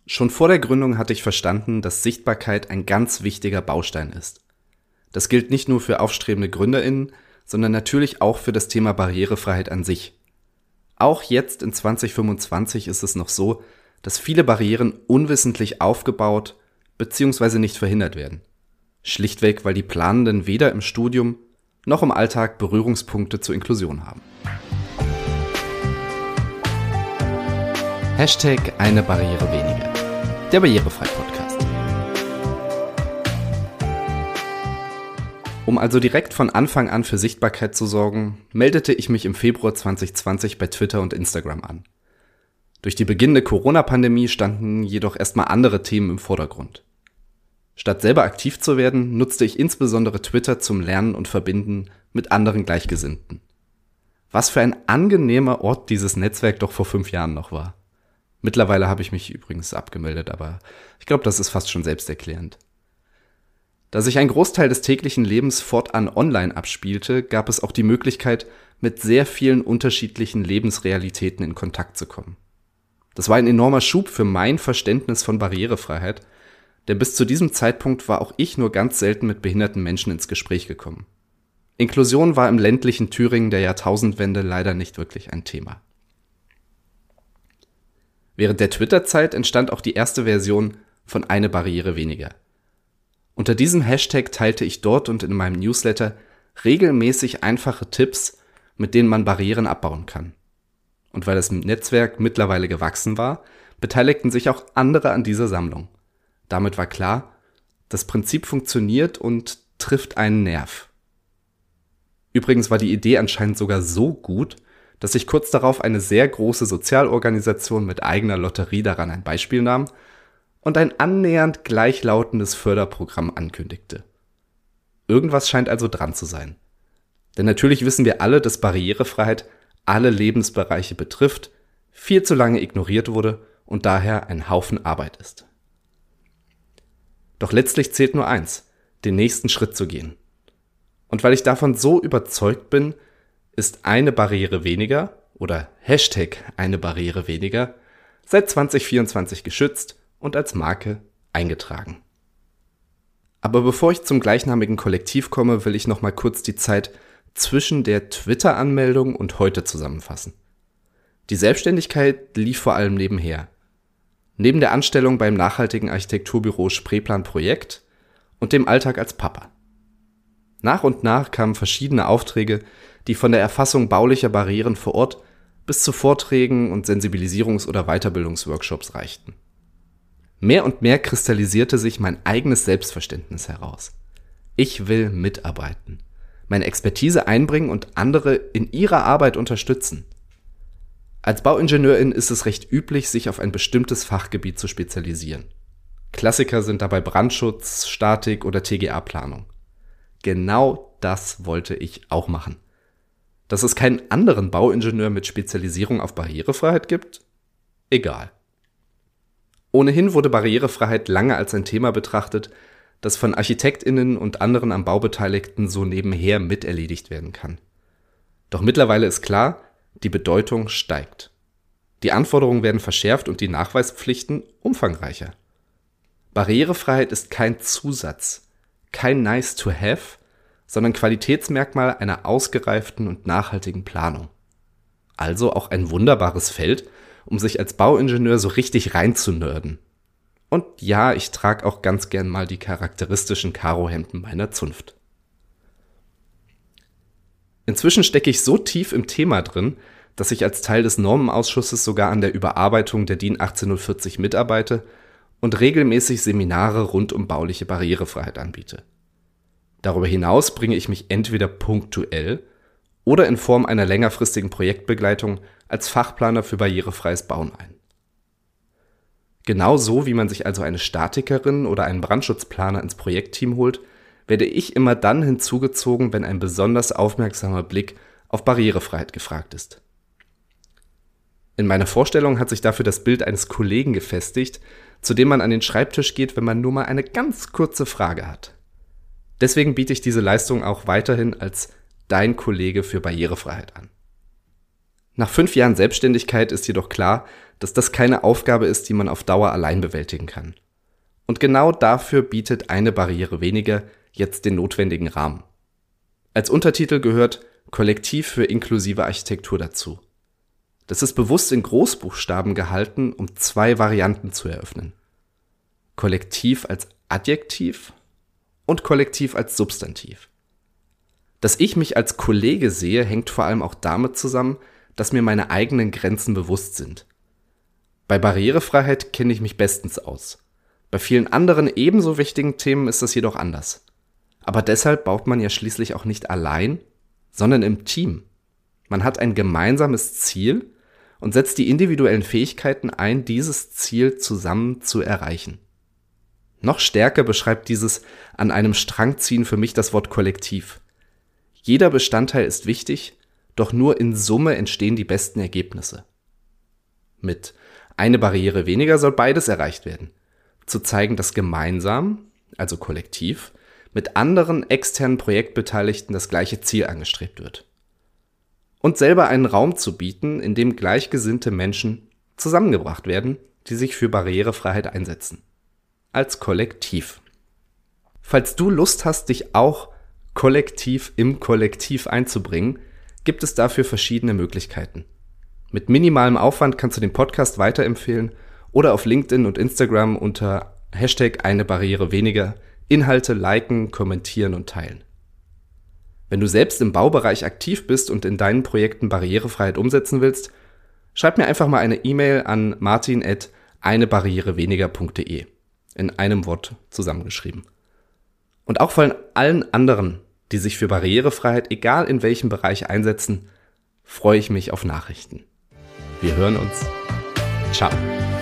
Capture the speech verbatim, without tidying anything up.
Schon vor der Gründung hatte ich verstanden, dass Sichtbarkeit ein ganz wichtiger Baustein ist. Das gilt nicht nur für aufstrebende GründerInnen, sondern natürlich auch für das Thema Barrierefreiheit an sich. Auch jetzt in zwanzig fünfundzwanzig ist es noch so, dass viele Barrieren unwissentlich aufgebaut bzw. nicht verhindert werden. Schlichtweg, weil die Planenden weder im Studium noch im Alltag Berührungspunkte zur Inklusion haben. Hashtag eine Barriere weniger. Der Barrierefrei-Podcast. Um also direkt von Anfang an für Sichtbarkeit zu sorgen, meldete ich mich im Februar zwanzig zwanzig bei Twitter und Instagram an. Durch die beginnende Corona-Pandemie standen jedoch erstmal andere Themen im Vordergrund. Statt selber aktiv zu werden, nutzte ich insbesondere Twitter zum Lernen und Verbinden mit anderen Gleichgesinnten. Was für ein angenehmer Ort dieses Netzwerk doch vor fünf Jahren noch war. Mittlerweile habe ich mich übrigens abgemeldet, aber ich glaube, das ist fast schon selbsterklärend. Da sich ein Großteil des täglichen Lebens fortan online abspielte, gab es auch die Möglichkeit, mit sehr vielen unterschiedlichen Lebensrealitäten in Kontakt zu kommen. Das war ein enormer Schub für mein Verständnis von Barrierefreiheit, denn bis zu diesem Zeitpunkt war auch ich nur ganz selten mit behinderten Menschen ins Gespräch gekommen. Inklusion war im ländlichen Thüringen der Jahrtausendwende leider nicht wirklich ein Thema. Während der Twitter-Zeit entstand auch die erste Version von Eine Barriere weniger. Unter diesem Hashtag teilte ich dort und in meinem Newsletter regelmäßig einfache Tipps, mit denen man Barrieren abbauen kann. Und weil das Netzwerk mittlerweile gewachsen war, beteiligten sich auch andere an dieser Sammlung. Damit war klar, das Prinzip funktioniert und trifft einen Nerv. Übrigens war die Idee anscheinend sogar so gut, dass sich kurz darauf eine sehr große Sozialorganisation mit eigener Lotterie daran ein Beispiel nahm und ein annähernd gleichlautendes Förderprogramm ankündigte. Irgendwas scheint also dran zu sein. Denn natürlich wissen wir alle, dass Barrierefreiheit alle Lebensbereiche betrifft, viel zu lange ignoriert wurde und daher ein Haufen Arbeit ist. Doch letztlich zählt nur eins, den nächsten Schritt zu gehen. Und weil ich davon so überzeugt bin, ist eine Barriere weniger oder Hashtag eine Barriere weniger seit zwanzig vierundzwanzig geschützt und als Marke eingetragen. Aber bevor ich zum gleichnamigen Kollektiv komme, will ich noch mal kurz die Zeit zwischen der Twitter-Anmeldung und heute zusammenfassen. Die Selbstständigkeit lief vor allem nebenher. Neben der Anstellung beim nachhaltigen Architekturbüro Spreeplan Projekt und dem Alltag als Papa. Nach und nach kamen verschiedene Aufträge, die von der Erfassung baulicher Barrieren vor Ort bis zu Vorträgen und Sensibilisierungs- oder Weiterbildungsworkshops reichten. Mehr und mehr kristallisierte sich mein eigenes Selbstverständnis heraus. Ich will mitarbeiten, meine Expertise einbringen und andere in ihrer Arbeit unterstützen. Als Bauingenieurin ist es recht üblich, sich auf ein bestimmtes Fachgebiet zu spezialisieren. Klassiker sind dabei Brandschutz, Statik oder T G A-Planung. Genau das wollte ich auch machen. Dass es keinen anderen Bauingenieur mit Spezialisierung auf Barrierefreiheit gibt? Egal. Ohnehin wurde Barrierefreiheit lange als ein Thema betrachtet, das von ArchitektInnen und anderen am Bau Beteiligten so nebenher miterledigt werden kann. Doch mittlerweile ist klar, die Bedeutung steigt. Die Anforderungen werden verschärft und die Nachweispflichten umfangreicher. Barrierefreiheit ist kein Zusatz, kein nice to have, sondern Qualitätsmerkmal einer ausgereiften und nachhaltigen Planung. Also auch ein wunderbares Feld, um sich als Bauingenieur so richtig reinzunörden. Und ja, ich trage auch ganz gern mal die charakteristischen Karohemden meiner Zunft. Inzwischen stecke ich so tief im Thema drin, dass ich als Teil des Normenausschusses sogar an der Überarbeitung der D I N achtzehnhundertvierzig mitarbeite und regelmäßig Seminare rund um bauliche Barrierefreiheit anbiete. Darüber hinaus bringe ich mich entweder punktuell oder in Form einer längerfristigen Projektbegleitung als Fachplaner für barrierefreies Bauen ein. Genauso wie man sich also eine Statikerin oder einen Brandschutzplaner ins Projektteam holt, werde ich immer dann hinzugezogen, wenn ein besonders aufmerksamer Blick auf Barrierefreiheit gefragt ist. In meiner Vorstellung hat sich dafür das Bild eines Kollegen gefestigt, zu dem man an den Schreibtisch geht, wenn man nur mal eine ganz kurze Frage hat. Deswegen biete ich diese Leistung auch weiterhin als dein Kollege für Barrierefreiheit an. Nach fünf Jahren Selbstständigkeit ist jedoch klar, dass das keine Aufgabe ist, die man auf Dauer allein bewältigen kann. Und genau dafür bietet eine Barriere weniger jetzt den notwendigen Rahmen. Als Untertitel gehört Kollektiv für inklusive Architektur dazu. Das ist bewusst in Großbuchstaben gehalten, um zwei Varianten zu eröffnen. Kollektiv als Adjektiv und Kollektiv als Substantiv. Dass ich mich als Kollege sehe, hängt vor allem auch damit zusammen, dass mir meine eigenen Grenzen bewusst sind. Bei Barrierefreiheit kenne ich mich bestens aus. Bei vielen anderen ebenso wichtigen Themen ist das jedoch anders. Aber deshalb baut man ja schließlich auch nicht allein, sondern im Team. Man hat ein gemeinsames Ziel und setzt die individuellen Fähigkeiten ein, dieses Ziel zusammen zu erreichen. Noch stärker beschreibt dieses an einem Strang ziehen für mich das Wort Kollektiv. Jeder Bestandteil ist wichtig, doch nur in Summe entstehen die besten Ergebnisse. Mit eine Barriere weniger soll beides erreicht werden. Zu zeigen, dass gemeinsam, also kollektiv, mit anderen externen Projektbeteiligten das gleiche Ziel angestrebt wird. Und selber einen Raum zu bieten, in dem gleichgesinnte Menschen zusammengebracht werden, die sich für Barrierefreiheit einsetzen. Als Kollektiv. Falls du Lust hast, dich auch kollektiv im Kollektiv einzubringen, gibt es dafür verschiedene Möglichkeiten. Mit minimalem Aufwand kannst du den Podcast weiterempfehlen oder auf LinkedIn und Instagram unter Hashtag eine Barriere weniger Inhalte liken, kommentieren und teilen. Wenn du selbst im Baubereich aktiv bist und in deinen Projekten Barrierefreiheit umsetzen willst, schreib mir einfach mal eine E-Mail an martin at eine barriere weniger punkt de, in einem Wort zusammengeschrieben. Und auch von allen anderen, die sich für Barrierefreiheit, egal in welchem Bereich einsetzen, freue ich mich auf Nachrichten. Wir hören uns. Ciao.